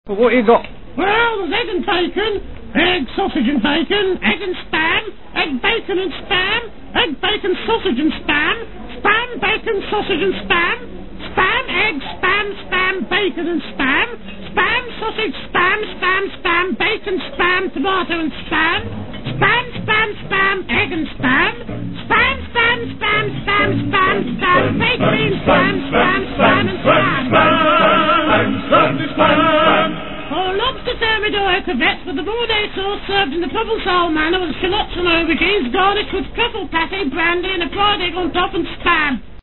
But what you got? Well, there's egg and bacon, egg, sausage and bacon, egg and spam, egg, bacon and spam, egg, bacon, sausage and spam, spam, bacon, sausage and spam, spam, egg, spam, spam, bacon and spam, spam, sausage, spam, spam, spam, bacon, spam, tomato and spam, spam, spam, spam, egg and spam, spam, spam, spam, spam, spam, spam, bacon, spam, spam, spam and spam. Or lobster thermidor crevettes with the Bordeaux sauce served in the Provençal manner with shallots and aubergines garnished with truffle pâté, brandy and a fried egg on top and spam.